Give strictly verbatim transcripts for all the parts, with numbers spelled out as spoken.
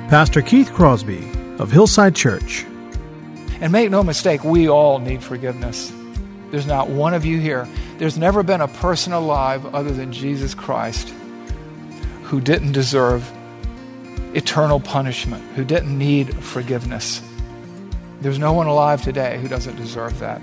Pastor Keith Crosby of Hillside Church. And make no mistake, we all need forgiveness. There's not one of you here. There's never been a person alive other than Jesus Christ who didn't deserve eternal punishment, who didn't need forgiveness. There's no one alive today who doesn't deserve that.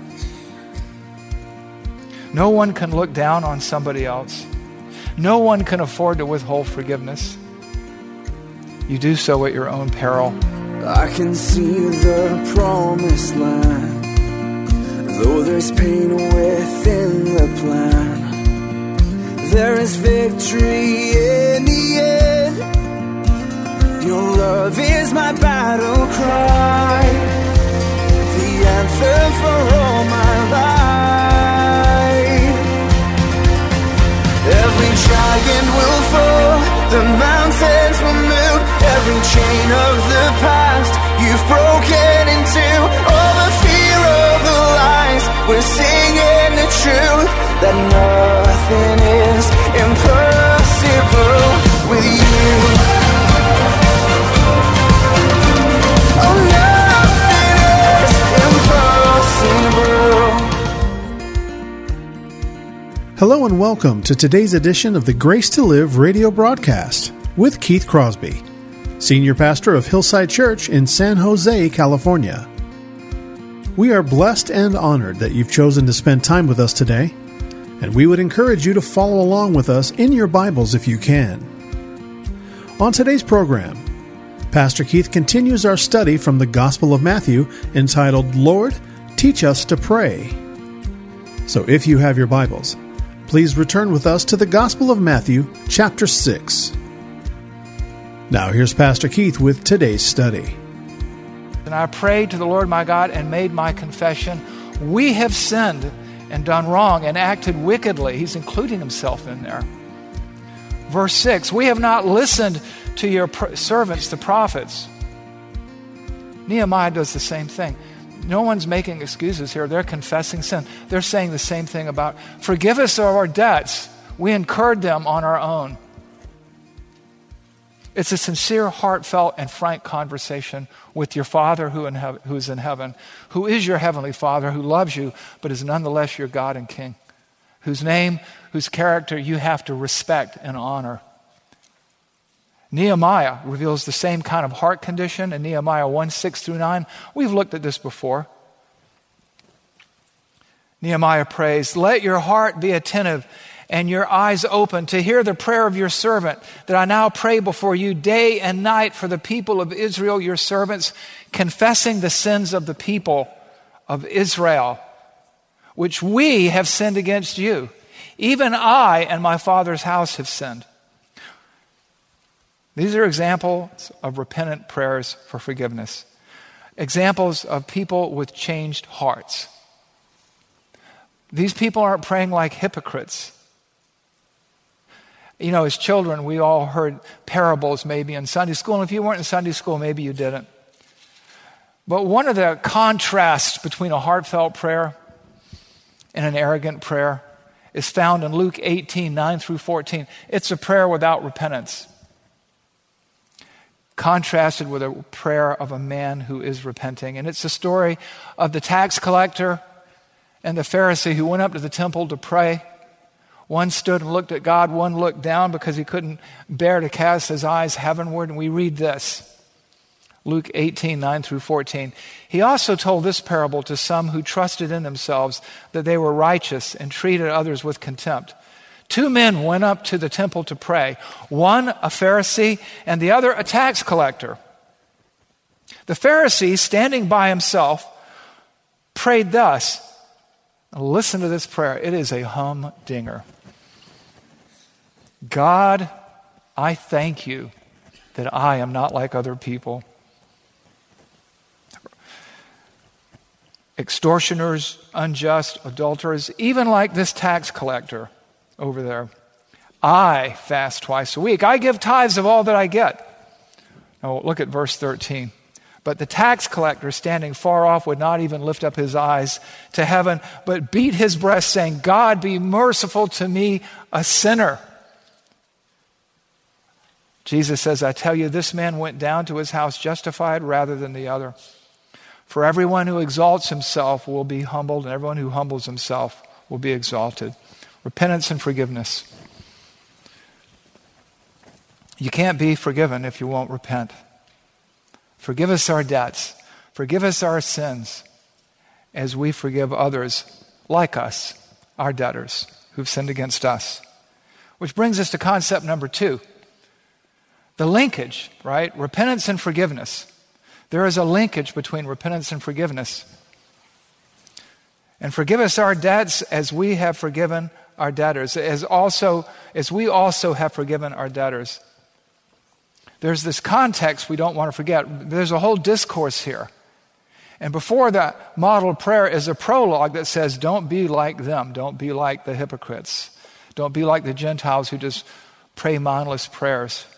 No one can look down on somebody else. No one can afford to withhold forgiveness. You do so at your own peril. I can see the promised land, though there's pain within the plan. There is victory in the end. Your love is my battle cry, the anthem for all my life. Every giant will fall, the mountains will move, every chain of the past you've broken into. All the fear of the lies, we're singing the truth, that nothing is impossible with you. Oh, nothing is impossible. Hello and welcome to today's edition of the Grace to Live radio broadcast with Keith Crosby, Senior Pastor of Hillside Church in San Jose, California. We are blessed and honored that you've chosen to spend time with us today, and we would encourage you to follow along with us in your Bibles if you can. On today's program, Pastor Keith continues our study from the Gospel of Matthew entitled, Lord, Teach Us to Pray. So if you have your Bibles, please return with us to the Gospel of Matthew, chapter six. Now here's Pastor Keith with today's study. And I prayed to the Lord my God and made my confession. We have sinned and done wrong and acted wickedly. He's including himself in there. Verse six, we have not listened to your pr- servants, the prophets. Nehemiah does the same thing. No one's making excuses here. They're confessing sin. They're saying the same thing about, forgive us of our debts. We incurred them on our own. It's a sincere, heartfelt, and frank conversation with your Father who in heaven, who is in heaven, who is your heavenly Father, who loves you, but is nonetheless your God and King, whose name, whose character you have to respect and honor. Nehemiah reveals the same kind of heart condition in Nehemiah one, six through nine. We've looked at this before. Nehemiah prays, let your heart be attentive and your eyes open to hear the prayer of your servant, that I now pray before you day and night for the people of Israel, your servants, confessing the sins of the people of Israel, which we have sinned against you. Even I and my father's house have sinned. These are examples of repentant prayers for forgiveness. Examples of people with changed hearts. These people aren't praying like hypocrites. You know, as children, we all heard parables maybe in Sunday school. And if you weren't in Sunday school, maybe you didn't. But one of the contrasts between a heartfelt prayer and an arrogant prayer is found in Luke eighteen, nine through fourteen. It's a prayer without repentance, contrasted with a prayer of a man who is repenting. And it's the story of the tax collector and the Pharisee who went up to the temple to pray. One stood and looked at God, one looked down because he couldn't bear to cast his eyes heavenward. And we read this, Luke eighteen, nine through fourteen. He also told this parable to some who trusted in themselves that they were righteous and treated others with contempt. Two men went up to the temple to pray, one a Pharisee and the other a tax collector. The Pharisee, standing by himself, prayed thus. Listen to this prayer. It is a humdinger. God, I thank you that I am not like other people. Extortioners, unjust, adulterers, even like this tax collector over there. I fast twice a week. I give tithes of all that I get. Now look at verse thirteen. But the tax collector, standing far off, would not even lift up his eyes to heaven, but beat his breast, saying, God, be merciful to me, a sinner. Jesus says, I tell you, this man went down to his house justified rather than the other. For everyone who exalts himself will be humbled, and everyone who humbles himself will be exalted. Repentance and forgiveness. You can't be forgiven if you won't repent. Forgive us our debts. Forgive us our sins as we forgive others like us, our debtors, who've sinned against us. Which brings us to concept number two. The linkage, right? Repentance and forgiveness. There is a linkage between repentance and forgiveness. And forgive us our debts as we have forgiven our debtors, as also as we also have forgiven our debtors. There's this context we don't want to forget. There's a whole discourse here. And before that model prayer is a prologue that says, don't be like them. Don't be like the hypocrites. Don't be like the Gentiles who just pray mindless prayers.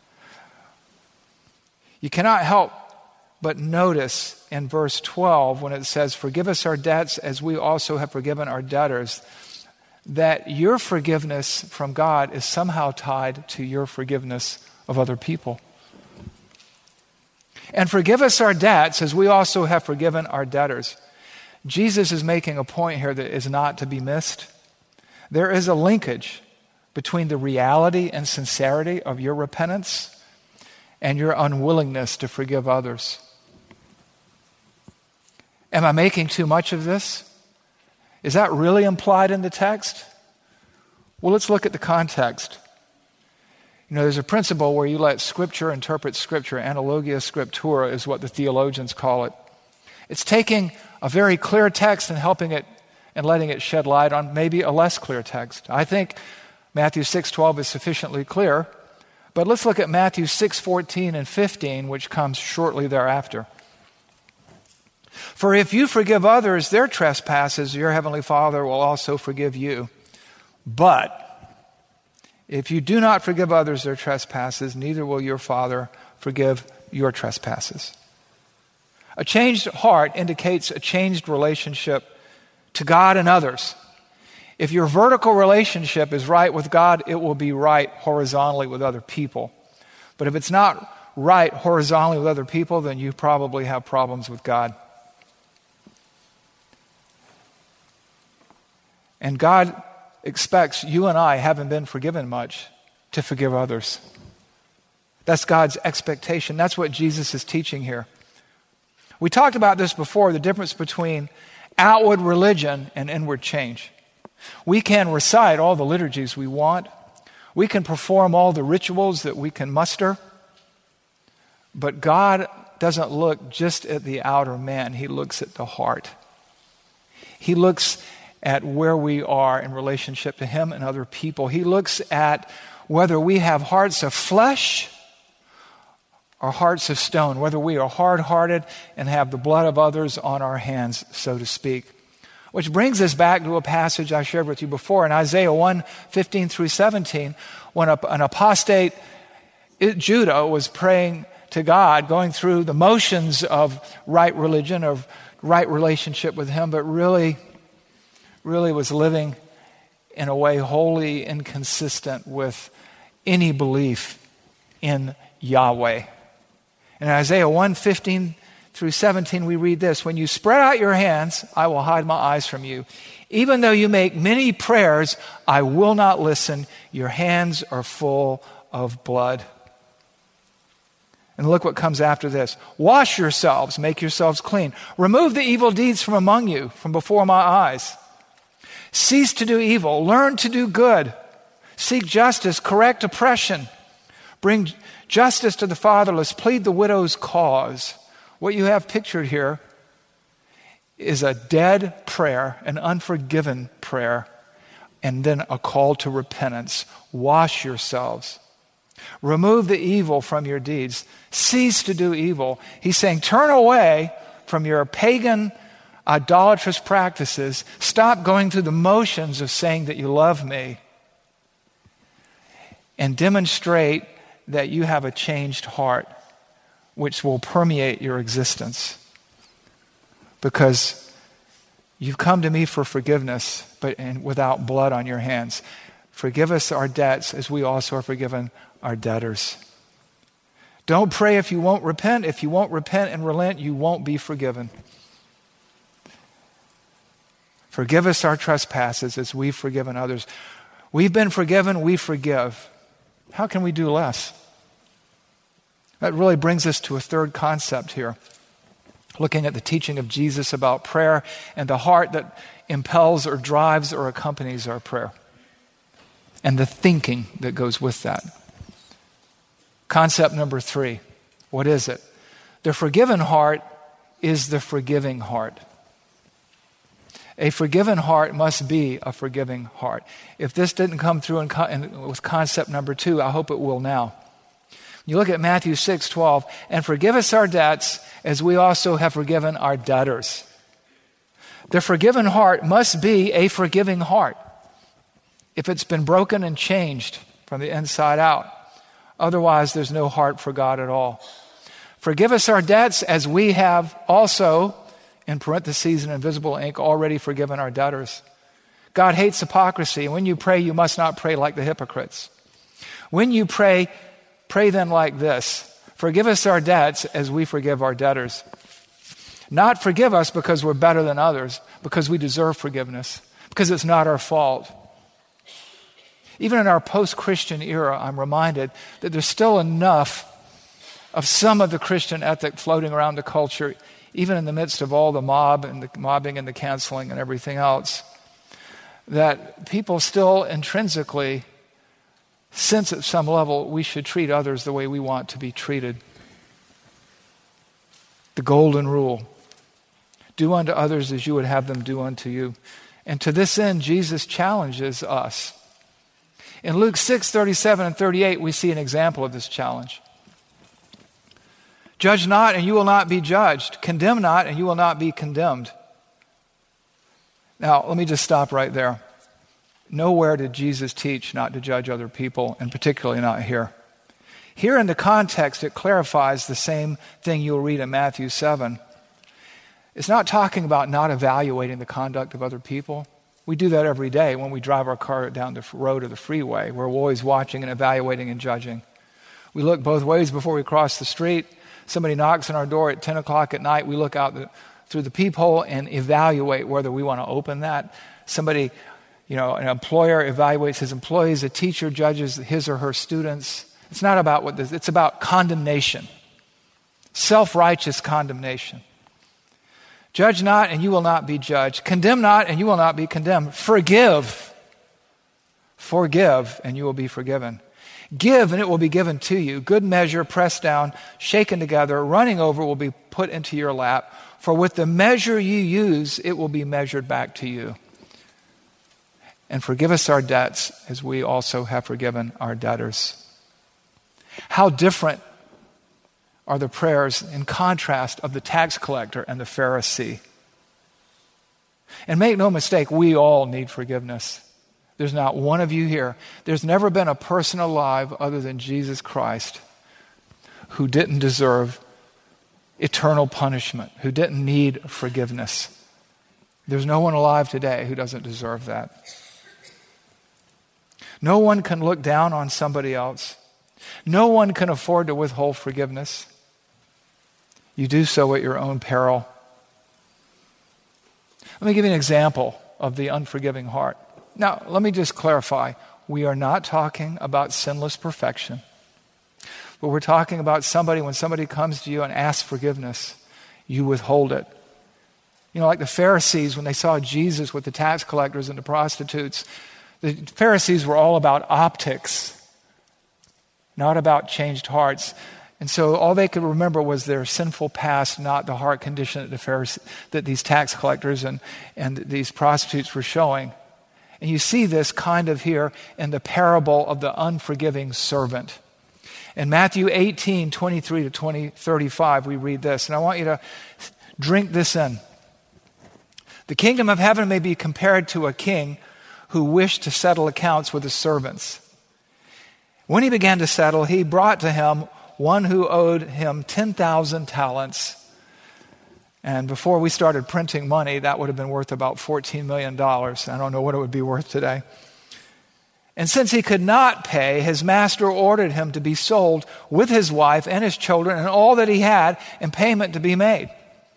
You cannot help but notice in verse twelve when it says, forgive us our debts as we also have forgiven our debtors, that your forgiveness from God is somehow tied to your forgiveness of other people. And forgive us our debts as we also have forgiven our debtors. Jesus is making a point here that is not to be missed. There is a linkage between the reality and sincerity of your repentance and your unwillingness to forgive others. Am I making too much of this? Is that really implied in the text? Well, let's look at the context. You know, there's a principle where you let Scripture interpret Scripture. Analogia scriptura is what the theologians call it. It's taking a very clear text and helping it and letting it shed light on maybe a less clear text. I think Matthew six twelve is sufficiently clear, but let's look at Matthew six fourteen and fifteen, which comes shortly thereafter. For if you forgive others their trespasses, your heavenly Father will also forgive you. But if you do not forgive others their trespasses, neither will your Father forgive your trespasses. A changed heart indicates a changed relationship to God and others. If your vertical relationship is right with God, it will be right horizontally with other people. But if it's not right horizontally with other people, then you probably have problems with God. And God expects you and I, having been forgiven much, to forgive others. That's God's expectation. That's what Jesus is teaching here. We talked about this before, the difference between outward religion and inward change. We can recite all the liturgies we want. We can perform all the rituals that we can muster. But God doesn't look just at the outer man. He looks at the heart. He looks at where we are in relationship to Him and other people. He looks at whether we have hearts of flesh or hearts of stone, whether we are hard-hearted and have the blood of others on our hands, so to speak. Which brings us back to a passage I shared with you before in Isaiah one, fifteen through seventeen, when an apostate Judah was praying to God, going through the motions of right religion, of right relationship with Him, but really, really was living in a way wholly inconsistent with any belief in Yahweh. In Isaiah one, fifteen through seventeen, we read this: when you spread out your hands, I will hide my eyes from you. Even though you make many prayers, I will not listen. Your hands are full of blood. And look what comes after this. Wash yourselves, make yourselves clean. Remove the evil deeds from among you, from before my eyes. Cease to do evil. Learn to do good. Seek justice. Correct oppression. Bring justice to the fatherless. Plead the widow's cause. What you have pictured here is a dead prayer, an unforgiven prayer, and then a call to repentance. Wash yourselves. Remove the evil from your deeds. Cease to do evil. He's saying, turn away from your pagan, idolatrous practices. Stop going through the motions of saying that you love me. And demonstrate that you have a changed heart, which will permeate your existence. Because you've come to me for forgiveness, but and without blood on your hands. Forgive us our debts as we also are forgiven our debtors. Don't pray if you won't repent. If you won't repent and relent, you won't be forgiven. Forgive us our trespasses as we've forgiven others. We've been forgiven, we forgive. How can we do less? That really brings us to a third concept here. Looking at the teaching of Jesus about prayer and the heart that impels or drives or accompanies our prayer. And the thinking that goes with that. Concept number three. What is it? The forgiven heart is the forgiving heart. A forgiven heart must be a forgiving heart. If this didn't come through in co- in, with concept number two, I hope it will now. You look at Matthew six twelve, and forgive us our debts as we also have forgiven our debtors. The forgiven heart must be a forgiving heart if it's been broken and changed from the inside out. Otherwise, there's no heart for God at all. Forgive us our debts as we have also, in parentheses in invisible ink, already forgiven our debtors. God hates hypocrisy. When you pray, you must not pray like the hypocrites. When you pray, pray then like this. Forgive us our debts as we forgive our debtors. Not forgive us because we're better than others, because we deserve forgiveness, because it's not our fault. Even in our post-Christian era, I'm reminded that there's still enough of some of the Christian ethic floating around the culture, even in the midst of all the mob and the mobbing and the canceling and everything else, that people still intrinsically sense at some level we should treat others the way we want to be treated. The golden rule. Do unto others as you would have them do unto you. And to this end, Jesus challenges us. In Luke six thirty-seven and thirty-eight, we see an example of this challenge. Judge not, and you will not be judged. Condemn not, and you will not be condemned. Now, let me just stop right there. Nowhere did Jesus teach not to judge other people, and particularly not here. Here in the context, it clarifies the same thing you'll read in Matthew seven. It's not talking about not evaluating the conduct of other people. We do that every day when we drive our car down the road or the freeway. We're always watching and evaluating and judging. We look both ways before we cross the street. Somebody knocks on our door at ten o'clock at night. We look out the, through the peephole and evaluate whether we want to open that. Somebody, you know, an employer evaluates his employees. A teacher judges his or her students. It's not about what this, it's about condemnation. Self-righteous condemnation. Judge not, and you will not be judged. Condemn not, and you will not be condemned. Forgive. Forgive, and you will be forgiven. Give, and it will be given to you. Good measure, pressed down, shaken together, running over will be put into your lap. For with the measure you use, it will be measured back to you. And forgive us our debts, as we also have forgiven our debtors. How different are the prayers in contrast of the tax collector and the Pharisee. And make no mistake, we all need forgiveness. There's not one of you here. There's never been a person alive other than Jesus Christ who didn't deserve eternal punishment, who didn't need forgiveness. There's no one alive today who doesn't deserve that. No one can look down on somebody else. No one can afford to withhold forgiveness. You do so at your own peril. Let me give you an example of the unforgiving heart. Now, let me just clarify. We are not talking about sinless perfection. But we're talking about somebody, when somebody comes to you and asks forgiveness, you withhold it. You know, like the Pharisees, when they saw Jesus with the tax collectors and the prostitutes, the Pharisees were all about optics, not about changed hearts. And so all they could remember was their sinful past, not the heart condition that the Pharisees, that these tax collectors and, and these prostitutes were showing. And you see this kind of here in the parable of the unforgiving servant. In Matthew eighteen, twenty-three to twenty, thirty-five, we read this. And I want you to drink this in. The kingdom of heaven may be compared to a king who wished to settle accounts with his servants. When he began to settle, he brought to him one who owed him ten thousand talents. And before we started printing money, that would have been worth about fourteen million dollars. I don't know what it would be worth today. And since he could not pay, his master ordered him to be sold with his wife and his children and all that he had, and payment to be made.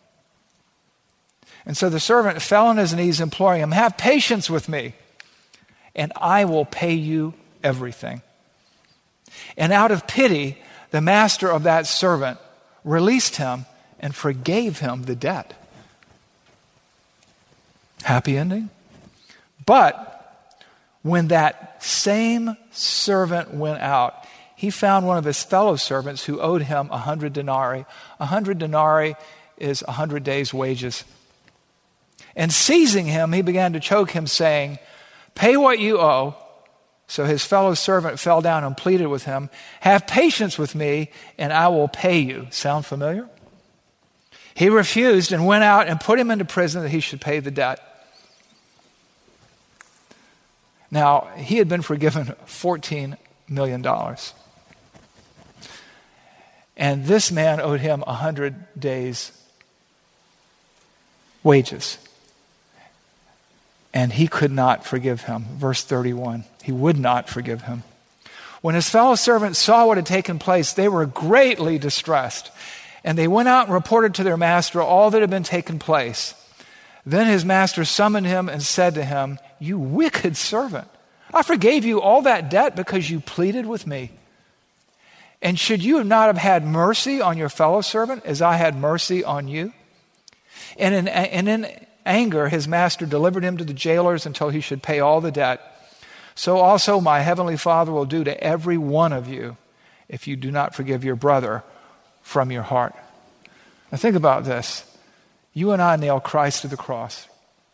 And so the servant fell on his knees, imploring him, "Have patience with me, and I will pay you everything." And out of pity, the master of that servant released him and forgave him the debt. Happy ending? But when that same servant went out, he found one of his fellow servants who owed him a hundred denarii. A hundred denarii is a hundred days' wages. And seizing him, he began to choke him, saying, "Pay what you owe." So his fellow servant fell down and pleaded with him, "Have patience with me, and I will pay you." Sound familiar? He refused and went out and put him into prison that he should pay the debt. Now, he had been forgiven fourteen million dollars. And this man owed him a hundred days' wages. And he could not forgive him. Verse thirty-one, he would not forgive him. When his fellow servants saw what had taken place, they were greatly distressed. And they went out and reported to their master all that had been taken place. Then his master summoned him and said to him, "You wicked servant, I forgave you all that debt because you pleaded with me. And should you not have had mercy on your fellow servant as I had mercy on you?" And in, and in anger, his master delivered him to the jailers until he should pay all the debt. So also my heavenly Father will do to every one of you if you do not forgive your brother from your heart. Now think about this. You and I nail Christ to the cross.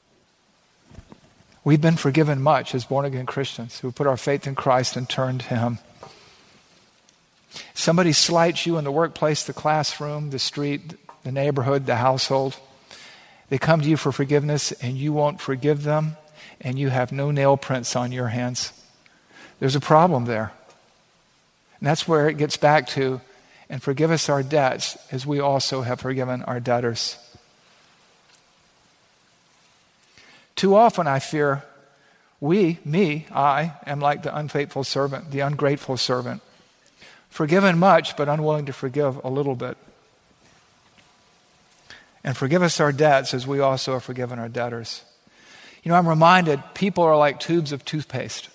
We've been forgiven much as born-again Christians who put our faith in Christ and turned to him. Somebody slights you in the workplace, the classroom, the street, the neighborhood, the household. They come to you for forgiveness and you won't forgive them, and you have no nail prints on your hands. There's a problem there. And that's where it gets back to, and forgive us our debts as we also have forgiven our debtors. Too often, I fear, we, me, I, am like the unfaithful servant, the ungrateful servant. Forgiven much, but unwilling to forgive a little bit. And forgive us our debts as we also have forgiven our debtors. You know, I'm reminded people are like tubes of toothpaste.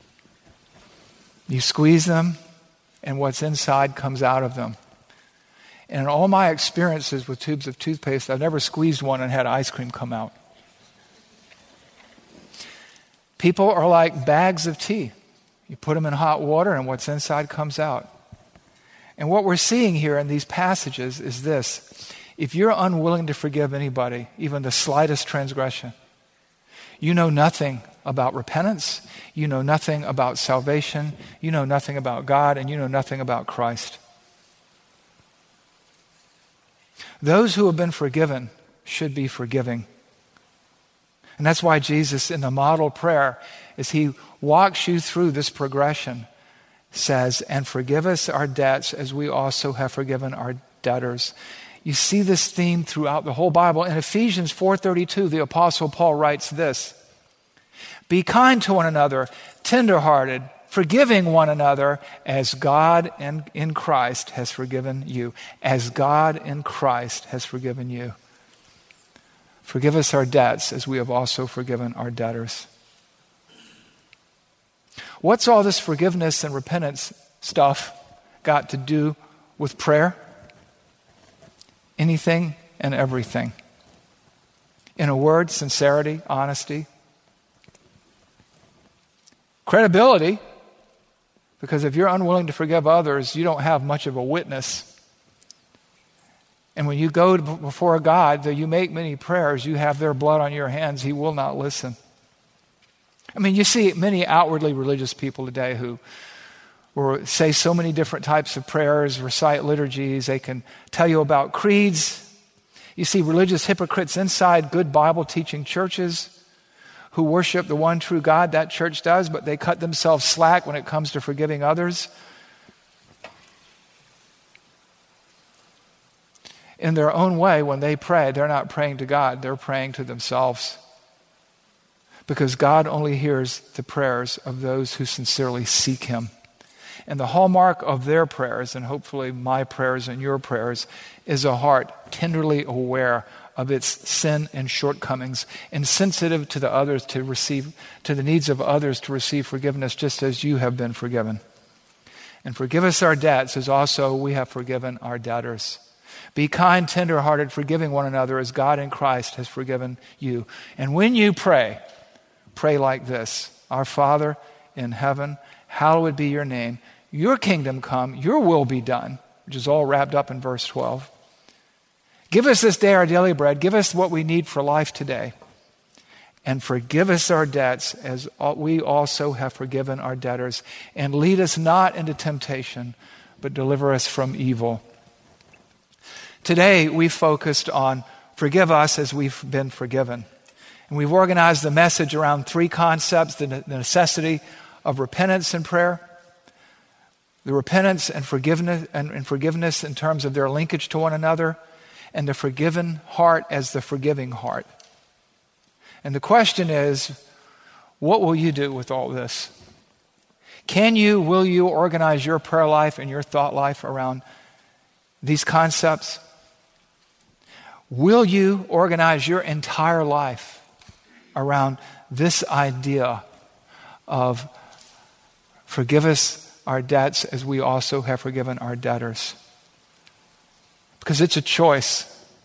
You squeeze them, and what's inside comes out of them. And in all my experiences with tubes of toothpaste, I've never squeezed one and had ice cream come out. People are like bags of tea. You put them in hot water, and what's inside comes out. And what we're seeing here in these passages is this. If you're unwilling to forgive anybody, even the slightest transgression, you know nothing about repentance, you know nothing about salvation, you know nothing about God, and you know nothing about Christ. Those who have been forgiven should be forgiving. And that's why Jesus, in the model prayer, as he walks you through this progression, says, "And forgive us our debts as we also have forgiven our debtors." You see this theme throughout the whole Bible. In Ephesians four thirty-two, the Apostle Paul writes this, "Be kind to one another, tenderhearted, forgiving one another, as God in, in Christ has forgiven you." As God in Christ has forgiven you. Forgive us our debts as we have also forgiven our debtors. What's all this forgiveness and repentance stuff got to do with prayer? Anything and everything. In a word, sincerity, honesty. Credibility, because if you're unwilling to forgive others, you don't have much of a witness. And when you go before God, though you make many prayers, you have their blood on your hands, he will not listen. I mean, you see many outwardly religious people today who or say so many different types of prayers, recite liturgies. They can tell you about creeds. You see religious hypocrites inside good Bible-teaching churches who worship the one true God. That church does, but they cut themselves slack when it comes to forgiving others. In their own way, when they pray, they're not praying to God. They're praying to themselves. because God only hears the prayers of those who sincerely seek him. And the hallmark of their prayers, and hopefully my prayers and your prayers, is a heart tenderly aware of its sin and shortcomings and sensitive to the others to receive, to the needs of others to receive forgiveness just as you have been forgiven. And forgive us our debts as also we have forgiven our debtors. Be kind, tender-hearted, forgiving one another as God in Christ has forgiven you. And when you pray, pray like this: Our Father in heaven, hallowed be your name. Your kingdom come, your will be done, which is all wrapped up in verse twelve. Give us this day our daily bread. Give us what we need for life today. And forgive us our debts as we also have forgiven our debtors. And lead us not into temptation, but deliver us from evil. Today, we focused on forgive us as we've been forgiven. And we've organized the message around three concepts: the necessity of repentance and prayer, the repentance and forgiveness and, and forgiveness in terms of their linkage to one another, and the forgiven heart as the forgiving heart. And the question is, what will you do with all this? Can you, will you organize your prayer life and your thought life around these concepts? Will you organize your entire life around this idea of forgive us our debts as we also have forgiven our debtors? Because it's a choice.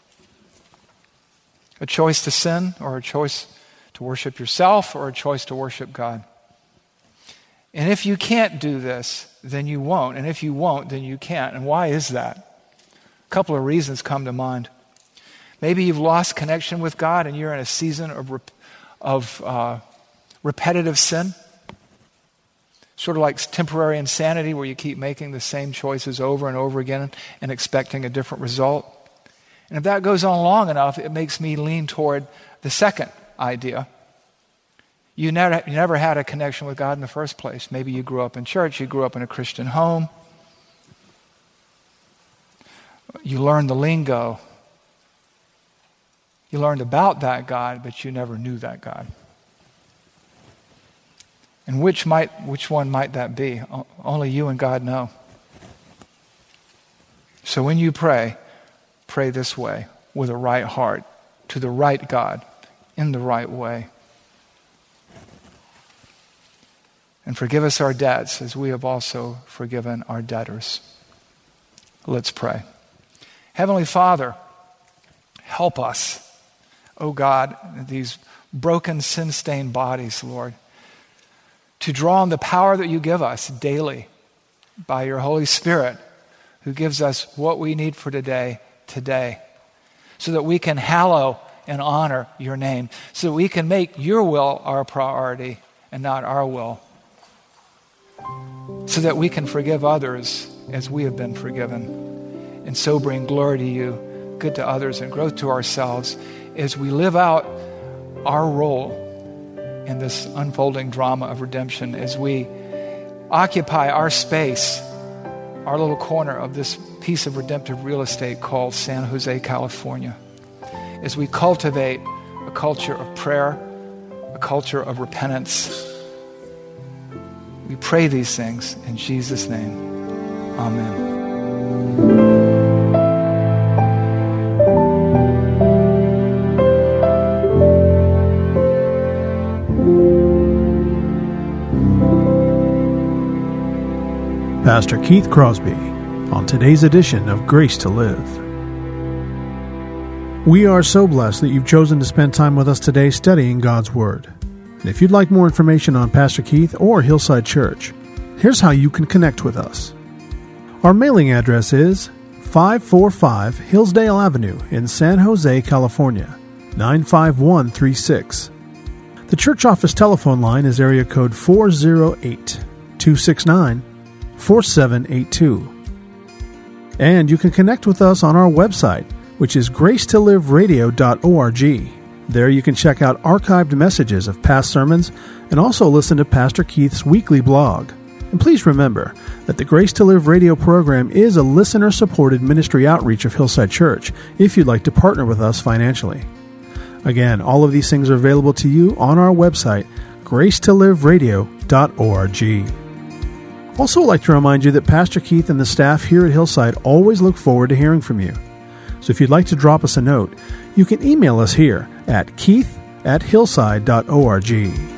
A choice to sin, or a choice to worship yourself, or a choice to worship God. And if you can't do this, then you won't. And if you won't, then you can't. And why is that? A couple of reasons come to mind. Maybe you've lost connection with God and you're in a season of, rep- of uh, repetitive sin. Sort of like temporary insanity where you keep making the same choices over and over again and expecting a different result. And if that goes on long enough, it makes me lean toward the second idea. You never, you never had a connection with God in the first place. Maybe you grew up in church, you grew up in a Christian home. You learned the lingo. You learned about that God, but you never knew that God. And which might, which one might that be? Only you and God know. So when you pray, pray this way, with a right heart, to the right God, in the right way. And forgive us our debts as we have also forgiven our debtors. Let's pray. Heavenly Father, help us, oh God, these broken, sin-stained bodies, Lord, to draw on the power that you give us daily by your Holy Spirit, who gives us what we need for today, today, so that we can hallow and honor your name, so that we can make your will our priority and not our will, so that we can forgive others as we have been forgiven, and so bring glory to you, good to others, and growth to ourselves as we live out our role in this unfolding drama of redemption, as we occupy our space, our little corner of this piece of redemptive real estate called San Jose, California, as we cultivate a culture of prayer, a culture of repentance. We pray these things in Jesus' name. Amen. Pastor Keith Crosby on today's edition of Grace to Live. We are so blessed that you've chosen to spend time with us today studying God's Word. And if you'd like more information on Pastor Keith or Hillside Church, here's how you can connect with us. Our mailing address is five forty-five Hillsdale Avenue in San Jose, California, nine five one three six. The church office telephone line is area code four oh eight, two six nine, four seven eight two. And you can connect with us on our website, which is grace to live radio dot org. There you can check out archived messages of past sermons and also listen to Pastor Keith's weekly blog. And please remember that the Grace to Live radio program is a listener-supported ministry outreach of Hillside Church if you'd like to partner with us financially. Again, all of these things are available to you on our website, grace to live radio dot org. Also, I'd like to remind you that Pastor Keith and the staff here at Hillside always look forward to hearing from you. So if you'd like to drop us a note, you can email us here at keith at hillside dot org.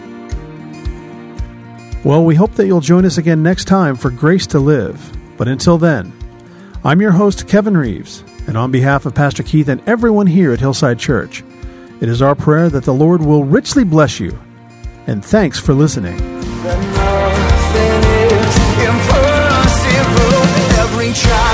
Well, we hope that you'll join us again next time for Grace to Live. But until then, I'm your host, Kevin Reeves, and on behalf of Pastor Keith and everyone here at Hillside Church, it is our prayer that the Lord will richly bless you. And thanks for listening. That nothing is impossible. Every child